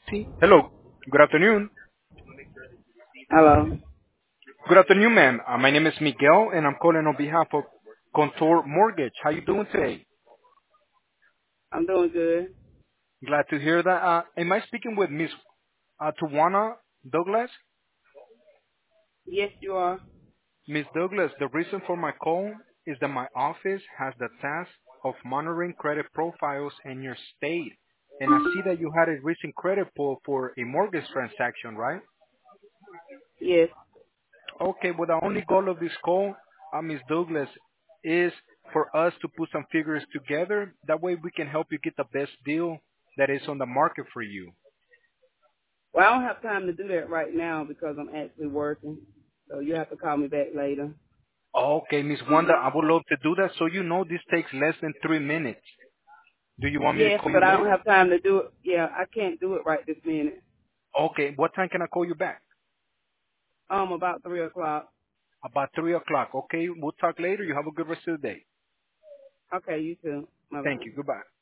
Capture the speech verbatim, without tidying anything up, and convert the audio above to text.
See? Hello. Good afternoon. Hello. Good afternoon, ma'am. Uh, my name is Miguel, and I'm calling on behalf of Contour Mortgage. How you doing today? I'm doing good. Glad to hear that. Uh, am I speaking with Miss uh, Tawana Douglas? Yes, you are. Miss Douglas, the reason for my call is that my office has the task of monitoring credit profiles in your state. And I see that you had a recent credit pull for a mortgage transaction, right? Yes. Okay, well, the only goal of this call, uh, Miss Douglas, is for us to put some figures together. That way we can help you get the best deal that is on the market for you. Well, I don't have time to do that right now because I'm actually working. So you have to call me back later. Okay, Miss Wanda, I would love to do that. So you know this takes less than three minutes. Do you want me to Yes, call you but I don't later? have time to do it. Yeah, I can't do it right this minute. Okay, what time can I call you back? Um, about three o'clock. About three o'clock. Okay, we'll talk later. You have a good rest of the day. Okay, you too. Bye Thank bye. you. Goodbye.